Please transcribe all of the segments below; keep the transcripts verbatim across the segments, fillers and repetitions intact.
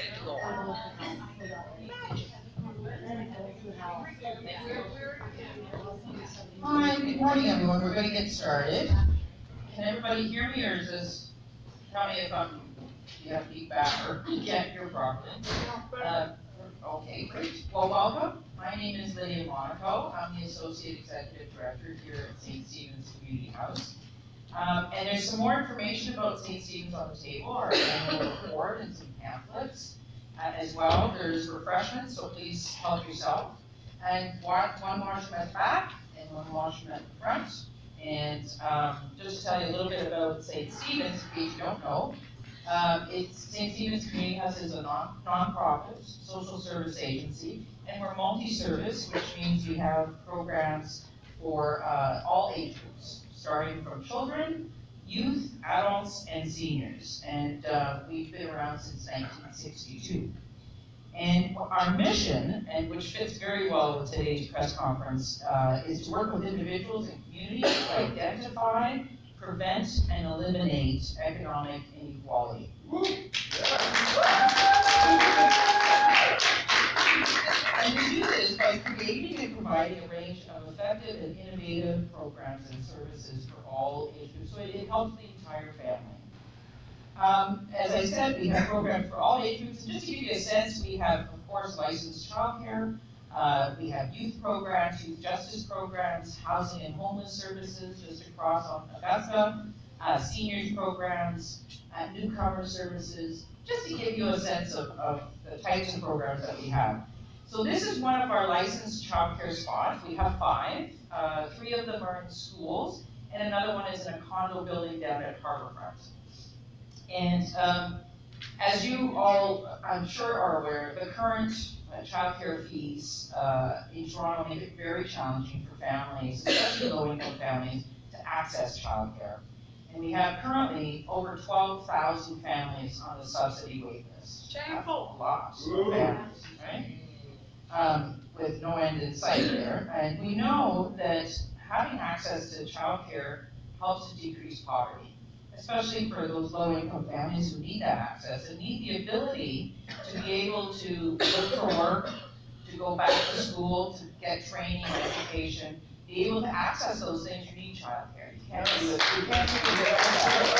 Hi, good morning, everyone. We're going to get started. Can everybody hear me, or is this? Tell me if I'm. You have feedback or you can't hear properly. Uh, okay, great. Well, welcome. My name is Lydia Monaco. I'm the Associate Executive Director here at Saint Stephen's Community House. Um, and there's some more information about Saint Stephen's on the table, our annual report and some pamphlets uh, as well. There's refreshments, so please help yourself. And one, one washroom at the back and one washroom at the front. And um, just to tell you a little bit about Saint Stephen's, in case you don't know, um, it's Saint Stephen's Community House is a non nonprofit social service agency, and we're multi-service, which means we have programs for uh, all age groups, starting from children, youth, adults, and seniors. And uh, we've been around since nineteen sixty-two. And our mission, and which fits very well with today's press conference, uh, is to work with individuals and communities to identify, prevent, and eliminate economic inequality. And we do this by creating and providing a range of effective and innovative programs and services for all age groups, so it, it helps the entire family. Um, as I said, we have programs for all age groups, and just to give you a sense, we have, of course, licensed childcare, uh, we have youth programs, youth justice programs, housing and homeless services just across on Augusta, uh, seniors programs, uh, newcomer services, just to give you a sense of, of the types of programs that we have. So this is one of our licensed childcare spots. We have five. Uh, three of them are in schools, and another one is in a condo building down at Harbourfront. And um, as you all, I'm sure, are aware, the current uh, childcare fees uh, in Toronto make it very challenging for families, especially low-income families, to access childcare. And we have currently over twelve thousand families on the subsidy wait list. Shameful. Lots of families, right? Um, with no end in sight there. And we know that having access to childcare helps to decrease poverty, especially for those low-income families who need that access and need the ability to be able to look for work, to go back to school, to get training and education, be able to access those things. You need childcare. You can't do it. You can't do it without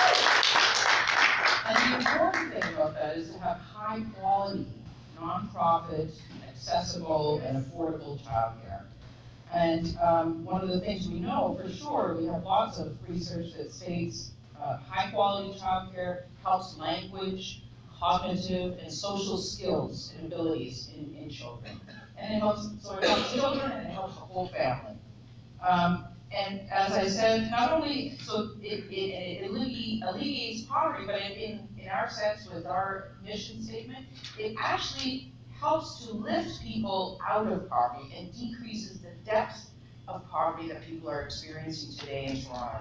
that. And the important thing about that is to have high quality, nonprofit, accessible, and affordable childcare. And um, one of the things we know for sure, we have lots of research that states uh, high quality childcare helps language, cognitive, and social skills and abilities in, in children. And it helps, so it helps children and it helps the whole family. Um, and as I said, not only, so it, it, it alleviates poverty, but in, in our sense with our mission statement, it actually helps to lift people out of poverty and decreases the depth of poverty that people are experiencing today in Toronto.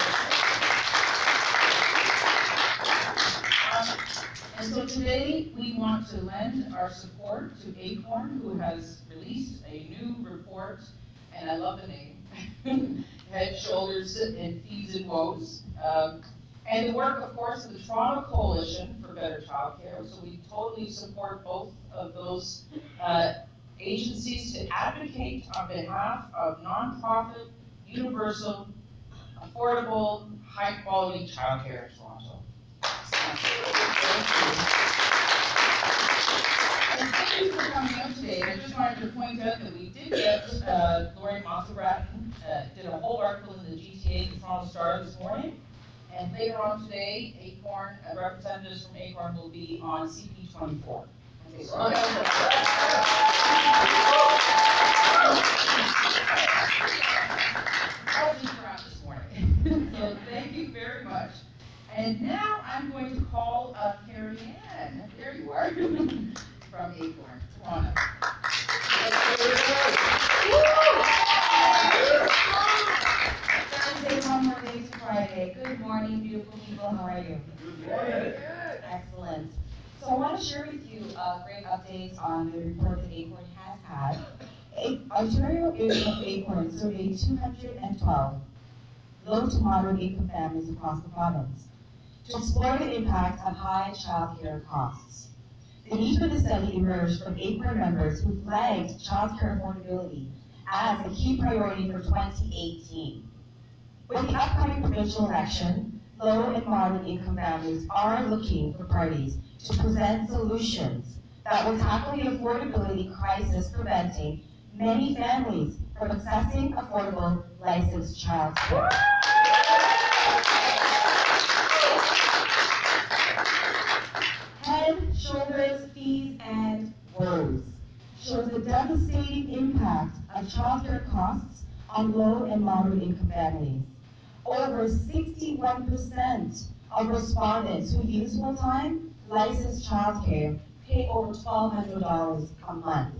Um, and so today we want to lend our support to ACORN, who has released a new report, and I love the name, Head, Shoulders, and Fees and Woes. Um, and the work, of course, of the Toronto Coalition for Better Childcare. So we totally support both of those uh, agencies to advocate on behalf of nonprofit, universal, affordable, high-quality childcare in Toronto. And thank you for coming out today. I just wanted to point out that we did get uh, Lori Montserratin uh, did a whole article in the G T A, the Toronto Star, this morning. And later on today, ACORN, uh, representatives from ACORN will be on C P twenty-four. Okay, so look out for that. I'll leave around this morning. So thank you very much. And now I'm going to call up Carrie Ann. There you are. From ACORN. Come on up. Thursday, one more day to Friday. Good morning, beautiful people. How are you? Good morning. Excellent. So I want to share with you uh, great updates on the report that ACORN has had. A Ontario area of ACORN surveyed two hundred twelve low to moderate income families across the province to explore the impact of high child care costs. The need for the study emerged from ACORN members who flagged childcare affordability as a key priority for twenty eighteen. With the upcoming provincial election, low and moderate income families are looking for parties to present solutions that will tackle the affordability crisis, preventing many families from accessing affordable licensed childcare. Head, shoulders, fees, and woes shows the devastating impact of childcare costs on low and moderate income families. Over sixty-one percent of respondents who use full-time licensed childcare pay over twelve hundred dollars a month.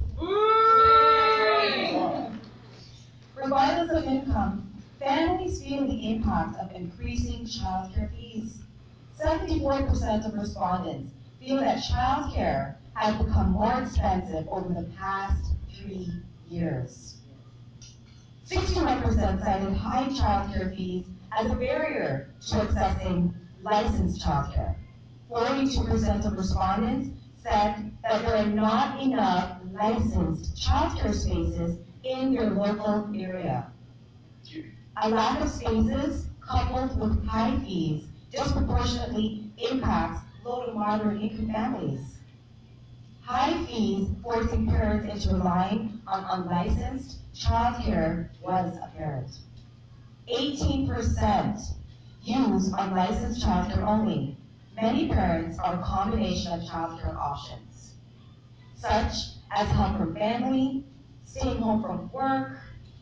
Regardless of income, families feel the impact of increasing childcare fees. seventy-four percent of respondents feel that childcare has become more expensive over the past three years. sixty-one percent cited high childcare fees as a barrier to accessing licensed childcare. forty-two percent of respondents said that there are not enough licensed childcare spaces in their local area. A lack of spaces coupled with high fees disproportionately impacts low to moderate income families. High fees forcing parents into relying on unlicensed childcare was apparent. eighteen percent use unlicensed childcare only. Many parents are a combination of childcare options, such as help from family, staying home from work,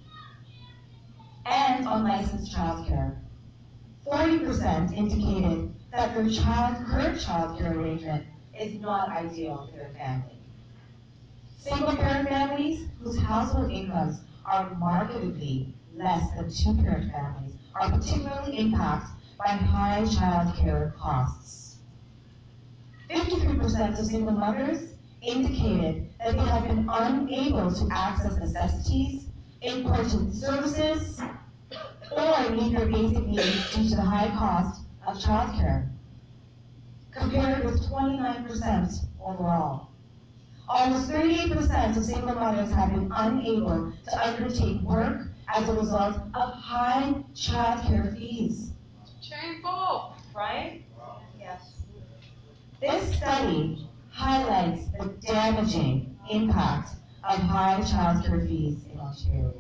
and unlicensed childcare. forty percent indicated that their child current childcare arrangement is not ideal for their family. Single-parent families whose household incomes are markedly less than two-parent families are particularly impacted by high childcare costs. fifty-three percent of single mothers indicated that they have been unable to access necessities, important services, or meet their basic needs due to the high cost of childcare, compared with twenty-nine percent overall. Almost thirty-eight percent of single mothers have been unable to undertake work as a result of high childcare fees. Shameful! Right? Yes. This study highlights the damaging impact of high childcare fees in Ontario.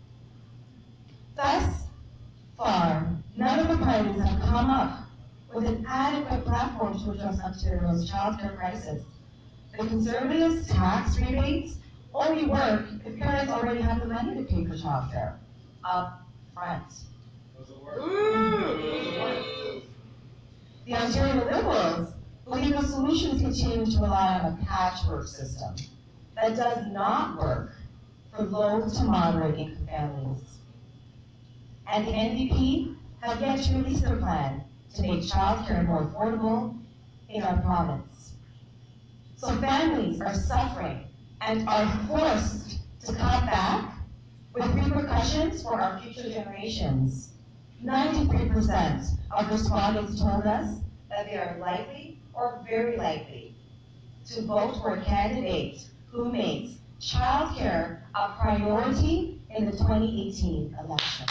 Thus far, none of the parties have come up with an adequate platform to address Ontario's childcare crisis. The Conservatives' tax rebates only work if parents already have the money to pay for childcare up front. The Ontario Liberals believe the solution is continuing to rely on a patchwork system that does not work for low to moderate income families. And the N D P have yet to release their plan to make childcare more affordable in our province. So families are suffering and are forced to cut back with repercussions for our future generations. ninety-three percent of respondents told us that they are likely or very likely to vote for a candidate who makes childcare a priority in the twenty eighteen election.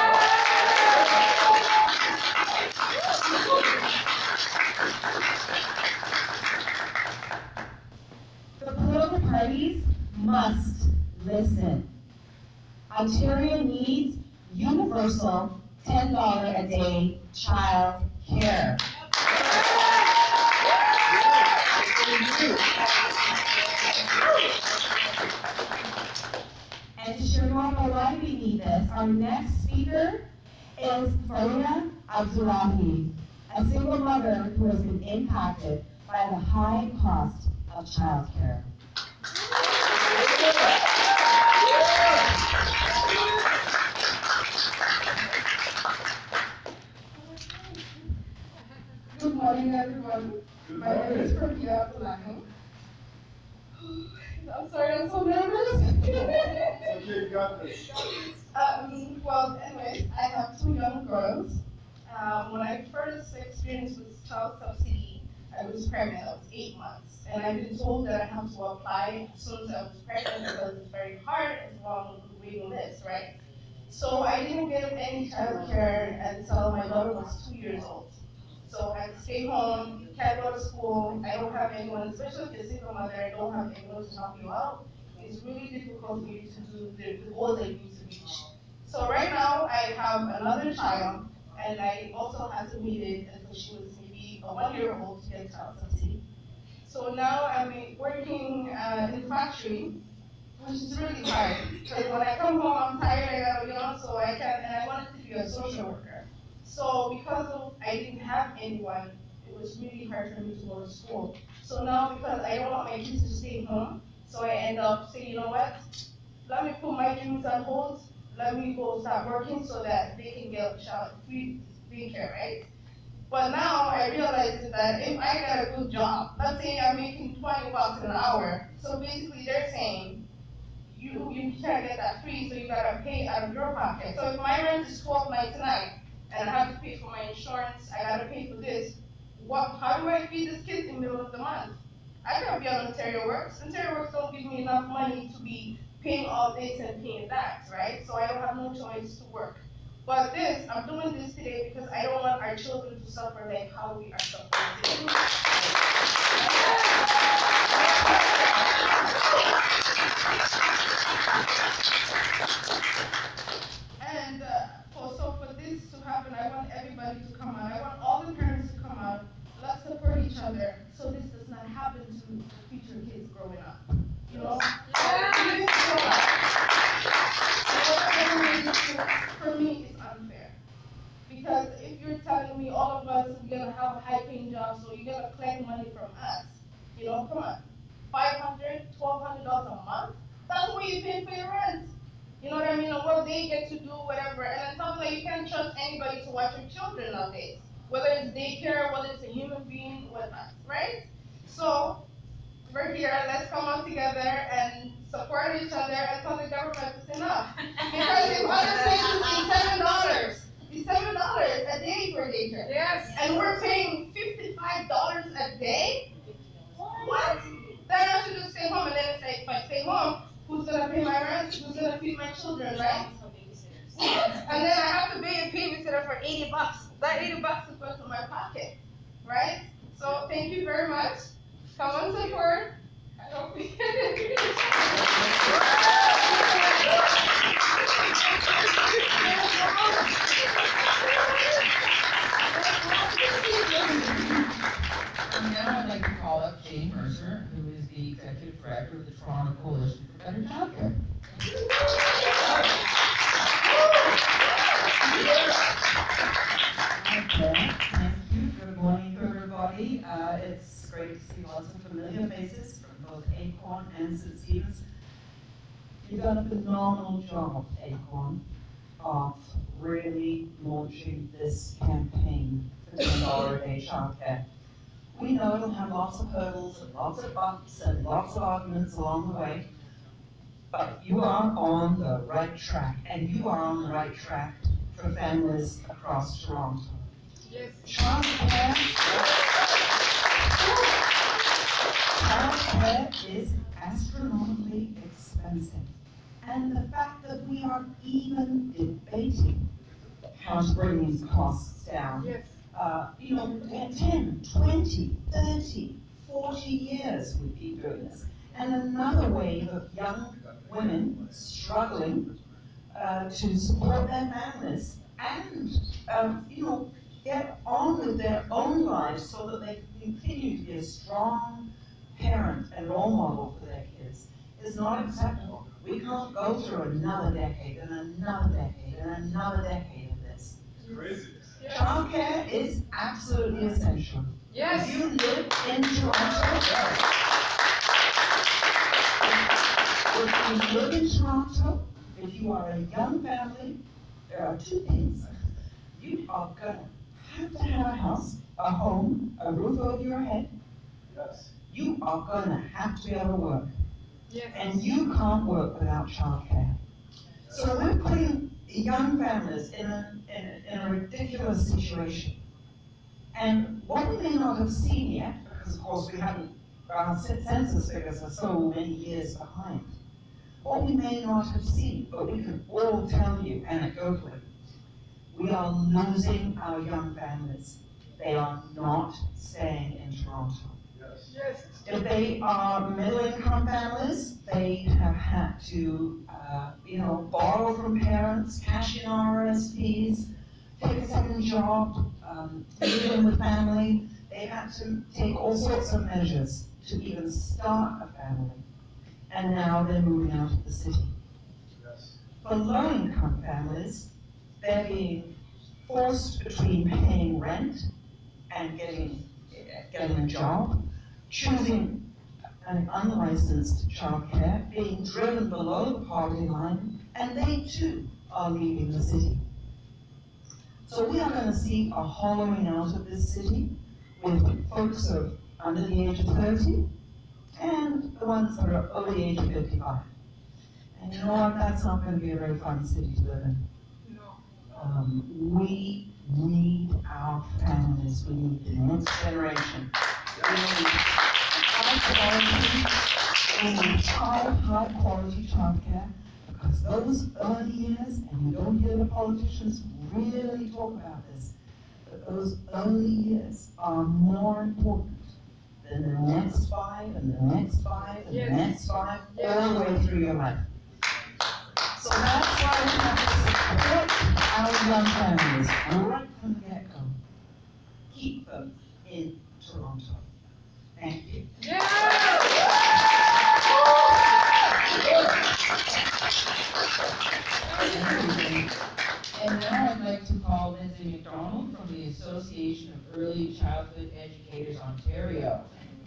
The political parties must listen. Ontario needs universal ten dollars a day child care. And to share more about why we need this, our next speaker is Faria Abdullahi, a single mother who has been impacted by the high cost of childcare. Good morning, everyone. Good My name is Faria Abdullahi. I'm sorry, I'm so nervous. Okay, you got this. um, well, anyways, I have two young girls. Um, when I first experienced with child subsidy, I was pregnant. I was eight months. And I've been told that I have to apply as soon as I was pregnant because it's very hard as long waiting list, right? So I didn't get any childcare until my daughter was two years old. So I had to stay home, you can't go to school, I don't have anyone, especially if you're a single mother, I don't have anyone to help you out. It's really difficult for you to do the, the goals that you need to reach. So right now I have another child, and I also had to wait it until she was maybe a one year old to get child subsidy. So now I'm working uh, in the factory, which is really hard because when I come home I'm tired, I gotta, you know, so I can, and I wanted to be a social worker. So because of I didn't have anyone, it was really hard for me to go to school. So now because I don't want my kids to stay home, so I end up saying, you know what, let me put my dreams on hold, let me go start working so that they can get child free daycare, right? But now I realize that if I get a good job, let's say I'm making twenty bucks an hour, so basically they're saying you you can't get that free, so you gotta pay out of your pocket. So if my rent is twelve ninety-nine and I have to pay for my insurance, I gotta pay for this. What? How do I feed this kid in the middle of the month? I gotta be on Ontario Works. Ontario Works don't give me enough money to be paying all this and paying that, right? So I don't have no choice to work. But this, I'm doing this today because I don't want our children to suffer like how we are suffering today. And uh, for, so for this to happen, I want everybody to come out. I want all the parents to come out. Let's support each other so this does not happen to the future kids growing up. You know? For me, it's unfair. Because if you're telling me all of us we're gonna have a high paying job, so you're gonna collect money from us, you know, come on. five hundred, twelve hundred dollars a month? That's what you pay for your rent. You know what I mean? And what they get to do, whatever. And then something like you can't trust anybody to watch your children nowadays. Whether it's daycare, whether it's a human being, whatnot, right? So we're here, let's come out together and support each other and tell the government it's enough. Because if other places it's seven dollars, it's seven dollars a day for daycare. Yes. And we're paying fifty-five dollars a day? What? Then I should just stay home, and then it's like if I stay home, who's gonna pay my rent? Who's gonna feed my children, right? And then I have to pay a babysitter for eighty bucks. That eighty bucks is going to my pocket, right? So thank you very much. Come on, support. I hope we And now I'd like to call up Jane Mercer, who is the Executive Director of the Toronto Coalition for Better Childcare. Okay, thank you. Good morning, everybody. Uh, it's great to see lots of familiar faces from both Acorn and Saint Stephen's. You've done a phenomenal job, Acorn, of really launching this campaign for ten dollars a day childcare. We know it'll have lots of hurdles and lots of bumps and lots of arguments along the way, but you are on the right track, and you are on the right track for families across Toronto. Yes. Childcare, childcare is astronomically expensive. And the fact that we are even debating how to bring these costs down. Yes. Uh, you know, ten, twenty, thirty, forty years we've been doing this. And another wave of young women struggling uh, to support their families and, um, you know, get on with their own lives so that they can continue to be a strong parent and role model for their kids is not acceptable. We can't go through another decade and another decade and another decade of this. It's crazy. Childcare is absolutely essential. Yes. If you live in Toronto, if you live in Toronto, if you are a young family, there are two things. You are going to have to have a house, a home, a roof over your head. Yes. You are going to have to be able to work. Yes. And you can't work without childcare. So we're putting young families in a, in a, in a ridiculous situation. And what we may not have seen yet, because of course we haven't, our census figures are so many years behind, what we may not have seen, but we can all tell you anecdotally, we are losing our young families. They are not staying in Toronto. Yes. Yes. If they are middle-income families, they have had to, uh, you know, borrow from parents, cash in R R S Ps, take a second job, um, live in with family. They've had to take all sorts of measures to even start a family. And now they're moving out of the city. Yes. For low-income families, they're being forced between paying rent and getting, getting a job, choosing an unlicensed childcare, being driven below the poverty line, and they too are leaving the city. So we are going to see a hollowing out of this city with folks of under the age of thirty and the ones that are over the age of fifty-five. And you know what? That's not going to be a very fun city to live in. No. Um, we need our families. We need the next generation. We need high quality, we need high, high quality childcare, because those early years, and you don't hear the politicians really talk about this, but those early years are more important than the next five and the next five and Yes. the next five, Yes. all the way through your life. So that's why we have to support our young families right from the get-go. Keep them in Toronto. Thank you. And now I'd like to call Lindsay McDonald from the Association of Early Childhood Educators Ontario.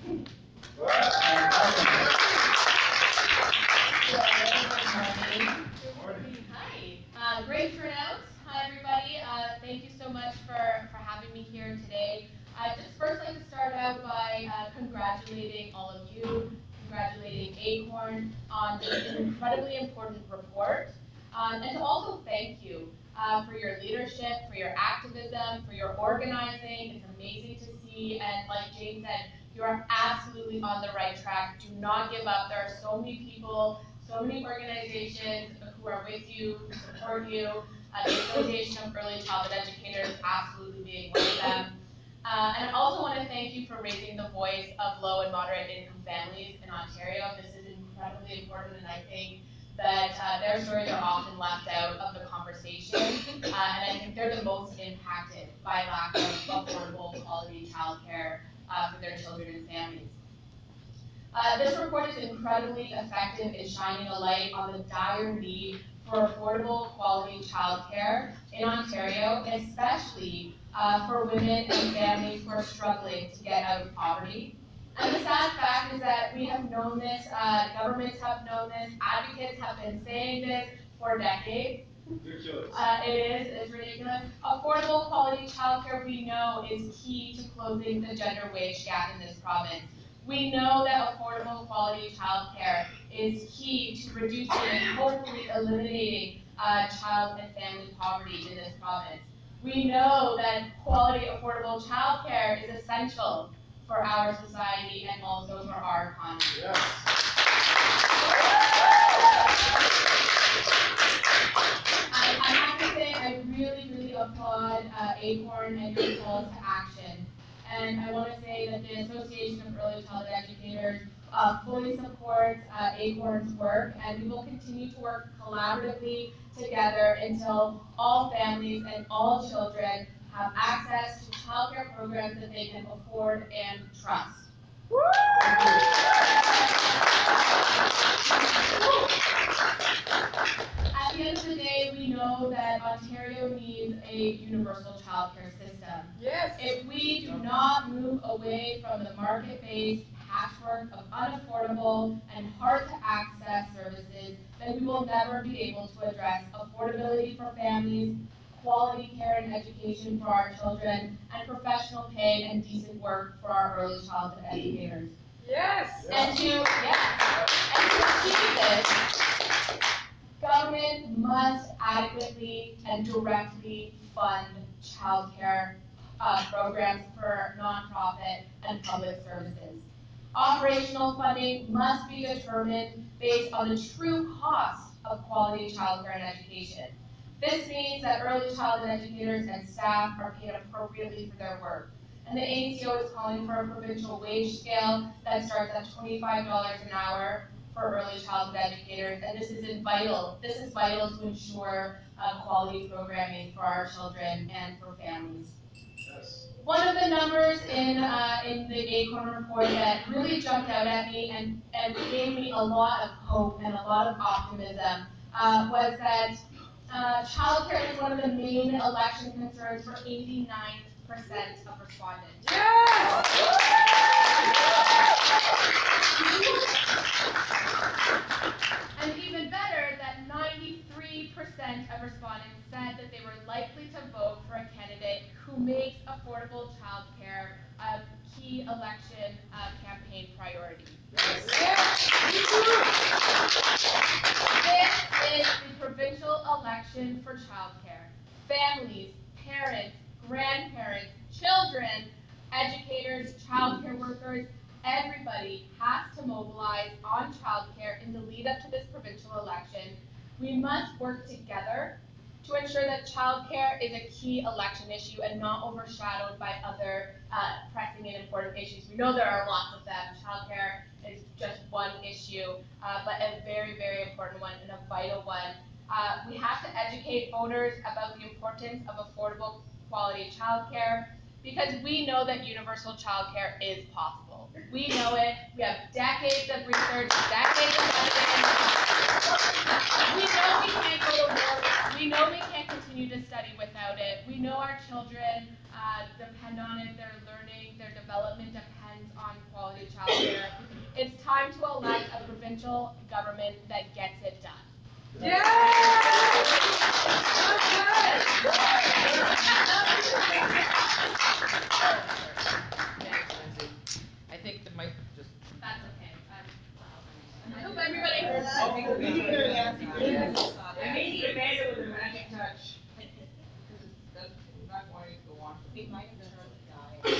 Hi. Uh, great turnout. Hi, everybody. Uh, thank you so much for, for having me here today. I'd just first like to start out by uh, congratulating all of you, congratulating ACORN on this incredibly important report, um, and to also thank you uh, for your leadership, for your activism, for your organizing. It's amazing to see, and like Jane said, you are absolutely on the right track. Do not give up. There are so many people, so many organizations who are with you, who support you. Uh, the Association of Early Childhood Educators absolutely being one of them. Uh, and I also want to thank you for raising the voice of low and moderate income families in Ontario. This is incredibly important, and I think that uh, their stories are often left out of the conversation, uh, and I think they're the most impacted by lack of affordable quality childcare uh, for their children and families. Uh, this report is incredibly effective in shining a light on the dire need for affordable quality childcare in Ontario, especially uh, for women and families who are struggling to get out of poverty. And the sad fact is that we have known this, uh, governments have known this, advocates have been saying this for decades. Ridiculous. Uh, it is, it's ridiculous. Affordable quality childcare, we know, is key to closing the gender wage gap in this province. We know that affordable quality childcare is key to reducing and hopefully eliminating uh, child and family poverty in this province. We know that quality affordable childcare is essential for our society and also for our economy. Yes. I, I have to say, I really, really applaud uh, ACORN and your calls to action. And I want to say that the Association of Early Childhood Educators uh, fully supports uh, ACORN's work, and we will continue to work collaboratively together until all families and all children have access to childcare programs that they can afford and trust. At the end of the day, we know that Ontario needs a universal childcare system. Yes. If we do not move away from the market-based patchwork of unaffordable and hard-to-access services, then we will never be able to address affordability for families, quality care and education for our children, and professional pay and decent work for our early childhood educators. Yes. And to, yes, and to achieve this, government must adequately and directly fund childcare uh, programs for nonprofit and public services. Operational funding must be determined based on the true cost of quality childcare and education. This means that early childhood educators and staff are paid appropriately for their work. And the A E C O is calling for a provincial wage scale that starts at twenty-five dollars an hour for early childhood educators, and this is in vital. This is vital to ensure uh, quality programming for our children and for families. Yes. One of the numbers in uh, in the ACORN report that really jumped out at me and, and gave me a lot of hope and a lot of optimism uh, was that uh, childcare is one of the main election concerns for eighty-nine percent of respondents. And even better, that ninety-three percent of respondents said that they were likely to vote for a candidate who makes affordable childcare a key election uh, campaign priority. This is the provincial election for childcare. Families, parents, grandparents, children, educators, childcare workers, everybody has to mobilize on childcare in the lead up to this provincial election. We must work together to ensure that childcare is a key election issue and not overshadowed by other uh, pressing and important issues. We know there are lots of them. Childcare is just one issue, uh, but a very, very important one and a vital one. Uh, we have to educate voters about the importance of affordable quality childcare because we know that universal childcare is possible. We know it. We have decades of research, decades of evidence. We know we can't go to work. We know we can't continue to study without it. We know our children uh, depend on it. Their learning, their development depends on quality childcare. It's time to elect a provincial government that gets it done. Yeah! Thanks, Lindsay. I think the mic just. That's okay. I'm, I hope everybody heard that. I think we heard that. Yes. I may need Amanda with a magic touch. Because that's not going to go on. It might have turned the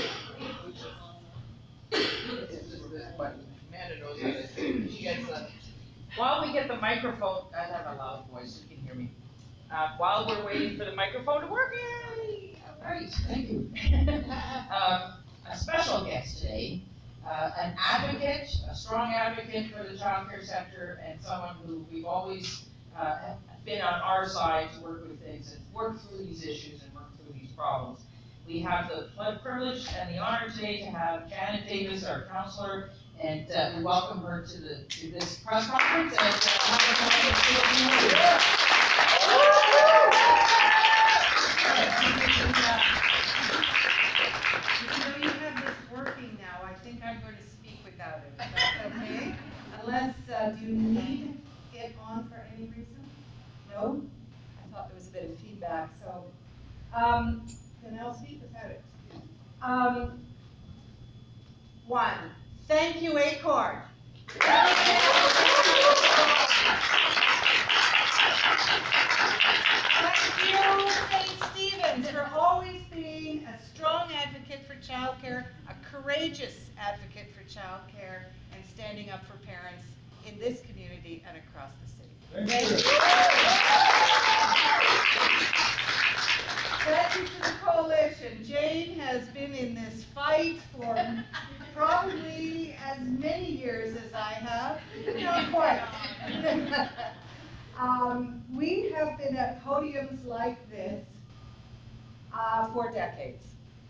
This is this button. Amanda knows how to, she gets a, while we get the microphone, I have a loud voice, you can hear me. Uh, while we're waiting for the microphone to work, yay! All right, thank you. um, a special guest today, uh, an advocate, a strong advocate for the childcare sector, and someone who we've always uh, been on our side to work with things and work through these issues and work through these problems. We have the privilege and the honor today to have Janet Davis, our counselor, and uh, we welcome her to the to this press conference. And, Even though you have this working now, I think I'm going to speak without it. Is that okay? Unless, uh, do you need it on for any reason? No? I thought there was a bit of feedback, so. Um, then I'll speak without it. Um, one, thank you, ACORN. Thank you, Saint Stephen's, for always being a strong advocate for childcare, a courageous advocate for childcare, and standing up for parents in this community and across the city. Thank you. Thank you to the coalition. Jane has been in this fight for probably as many years as I have. Not quite. um, we have been at podiums like this uh, for decades.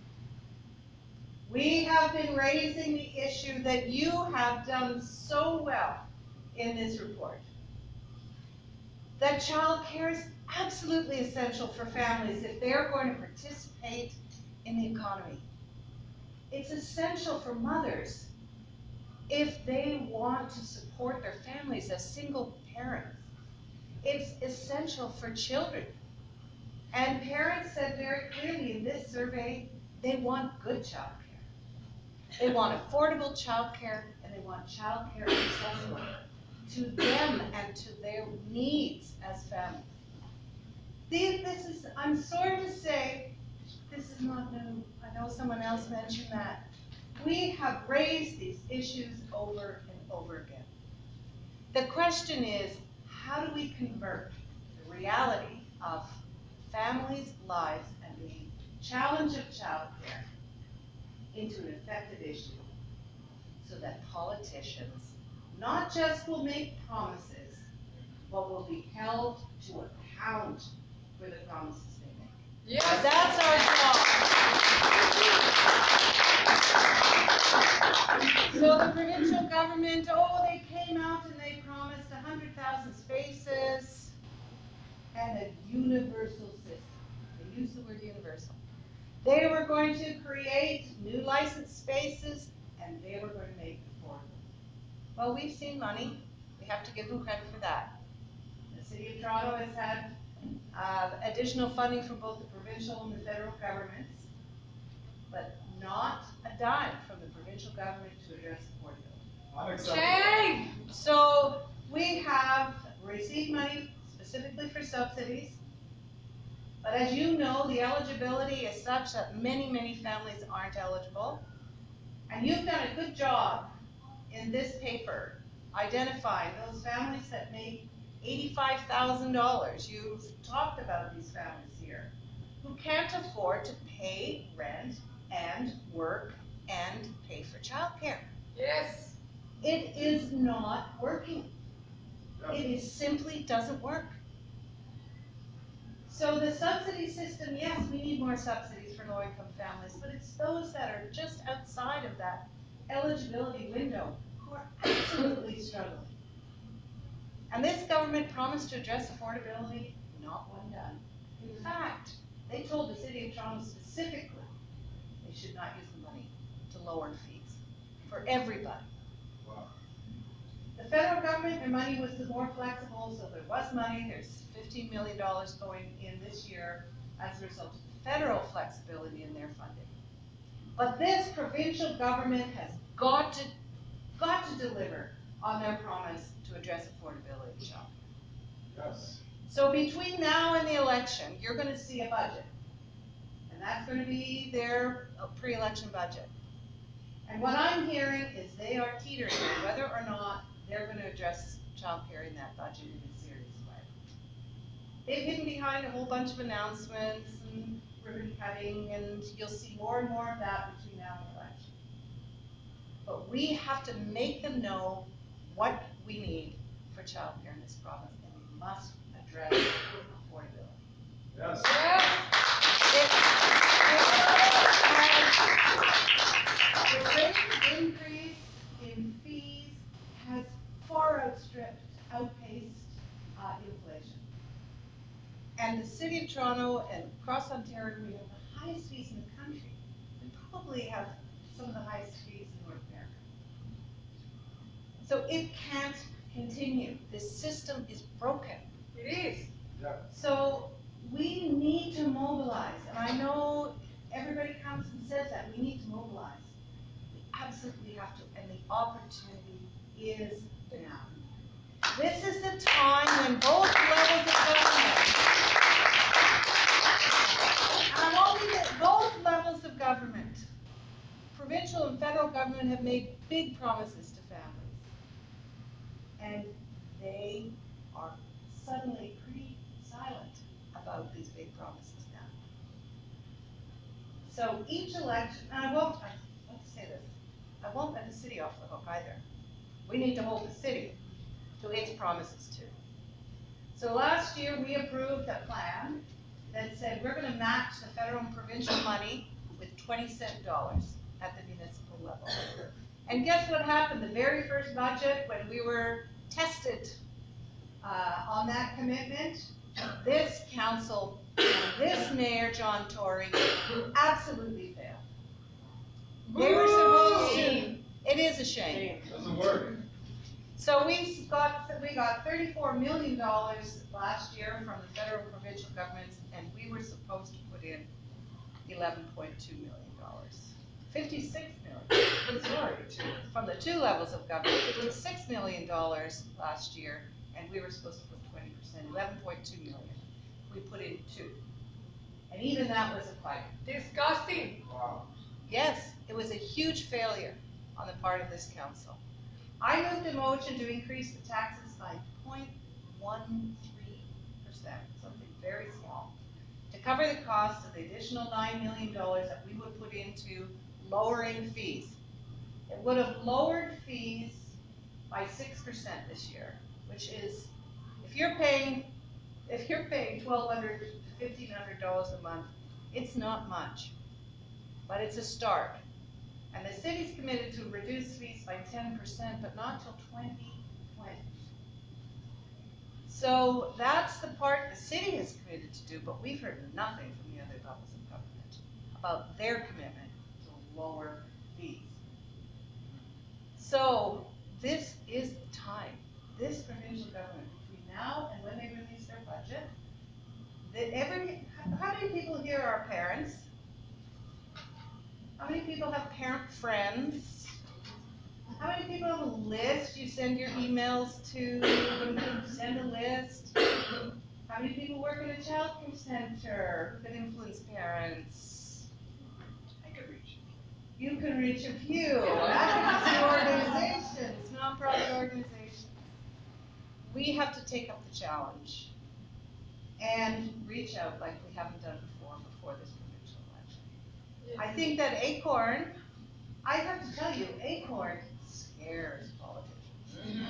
We have been raising the issue that you have done so well in this report. That childcare is absolutely essential for families if they're going to participate in the economy. It's essential for mothers if they want to support their families as single parents. It's essential for children. And parents said very clearly in this survey, they want good childcare. They want affordable childcare, and they want childcare accessible to them and to their needs as families. These, this is, I'm sorry to say, this is not new. I know someone else mentioned that. We have raised these issues over and over again. The question is, how do we convert the reality of families' lives and the challenge of childcare into an effective issue so that politicians not just will make promises, but will be held to account for the promises they make? Yes. That's our job. So the provincial government, oh, they came out and they promised one hundred thousand spaces and a universal system. They use the word universal. They were going to create new licensed spaces and they were going to make it affordable. Well, we've seen money. We have to give them credit for that. The City of Toronto has had uh, additional funding from both the provincial and the federal governments, but not a dime from the provincial government to address affordability. Okay. So we have received money specifically for subsidies, but as you know, the eligibility is such that many, many families aren't eligible. And you've done a good job in this paper identifying those families that make eighty-five thousand dollars. You've talked about these families here who can't afford to pay rent and work and pay for childcare. Yes. It is not working. It is simply doesn't work. So the subsidy system, yes, we need more subsidies for low-income families, but it's those that are just outside of that eligibility window who are absolutely struggling. And this government promised to address affordability, not one done. In fact, they told the City of Toronto specifically they should not use the money to lower fees for everybody. Wow. The federal government, their money was more flexible, so there was money. There's fifteen million dollars going in this year as a result of the federal flexibility in their funding. But this provincial government has got to, got to deliver on their promise to address affordability of childcare. Yes. So between now and the election, you're going to see a budget. And that's going to be their pre-election budget. And what I'm hearing is they are teetering on whether or not they're going to address childcare in that budget in a serious way. They've hidden behind a whole bunch of announcements and ribbon cutting, and you'll see more and more of that between now and the election. But we have to make them know what we need for childcare in this province, and we must address affordability. Yes. It, it, the rate of increase in fees has far outstripped, outpaced uh, inflation. And the City of Toronto and across Ontario, we have the highest fees in the country. We probably have some of the highest fees in North America. So it can't continue. This system is broken. It is. Yeah. So we need to mobilize, and I know everybody comes and says that, we need to mobilize. We absolutely have to, and the opportunity is now. This is the time when both levels of government, and I won't leave it, both levels of government, provincial and federal government, have made big promises to families. And they are suddenly pretty silent about these big promises now. So each election, and I won't, I, let's say this, I won't let the city off the hook either. We need to hold the city to its promises too. So last year we approved a plan that said we're going to match the federal and provincial money with twenty cent dollars at the municipal level. And guess what happened? The very first budget, when we were tested uh, on that commitment, this council, this mayor, John Tory, absolutely failed. They were supposed to, it is a shame. Doesn't work. So we got, we got thirty-four million dollars last year from the federal and provincial governments, and we were supposed to put in eleven point two million dollars. fifty-six million, sorry, from the two levels of government, fifty-six million dollars last year, and we were supposed to put twenty percent, eleven point two million. We put in two. And even that was a fight. Disgusting. Wow. Yes, it was a huge failure on the part of this council. I moved a motion to increase the taxes by zero point one three percent, something very small, to cover the cost of the additional nine million dollars that we would put into lowering fees. It would have lowered fees by six percent this year, which is, if you're paying, if you're paying twelve hundred to fifteen hundred dollars a month, it's not much, but it's a start. And the city's committed to reduce fees by ten percent, but not till twenty twenty. So that's the part the city has committed to do, but we've heard nothing from the other levels of government about their commitment to lower fees. So this is the time, this provincial government, between now and when they release their budget, that every, how many people here are parents? How many people have parent friends? How many people have a list you send your emails to? Send a list. How many people work in a child care center who can influence parents? I could reach You can reach a few. Advocacy organizations, nonprofit organizations. We have to take up the challenge and reach out like we haven't done before, before this provincial election. I think that ACORN, I have to tell you, ACORN scares politicians.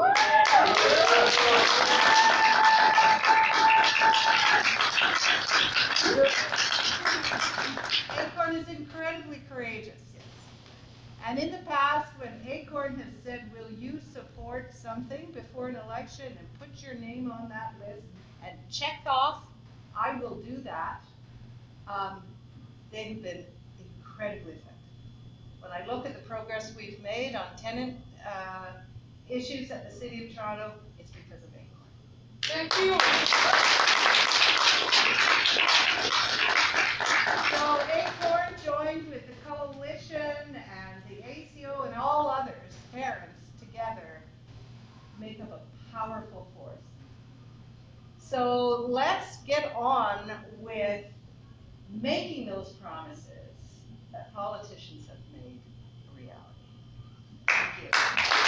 ACORN is incredibly courageous. And in the past, when ACORN has said, will you support something before an election and put your name on that list and check off, I will do that, um, they've been incredibly effective. When I look at the progress we've made on tenant uh, issues at the City of Toronto, it's because of ACORN. Thank you. So ACORN joined with the coalition and the A C O and all others, parents together, make up a powerful force. So let's get on with making those promises that politicians have made a reality. Thank you.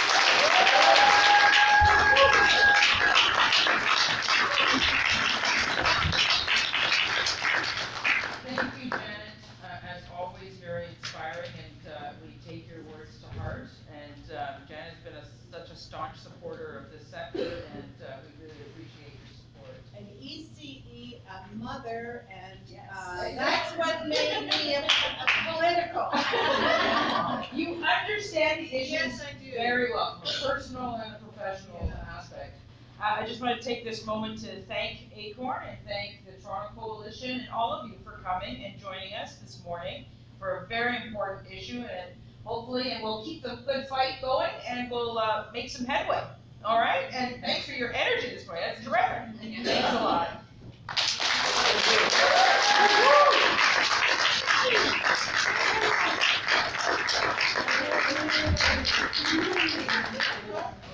Thank you, Janet. Uh, as always, very inspiring, and uh, we take your words to heart. And uh, Janet's been a, such a staunch supporter of this sector, and uh, we really appreciate your support. An E C E, a mother, and Yes. uh, that's what made me a, a political. You understand the issues Yes, I do. very well, from a personal and a professional yeah. aspect. Uh, I just want to take this moment to thank ACORN and thank the Toronto Coalition and all of you for coming and joining us this morning for a very important issue, and hopefully, and we'll keep the good fight going, and we'll uh, make some headway. All right, and thanks for your energy this morning. That's terrific. Thanks a lot. Thank you.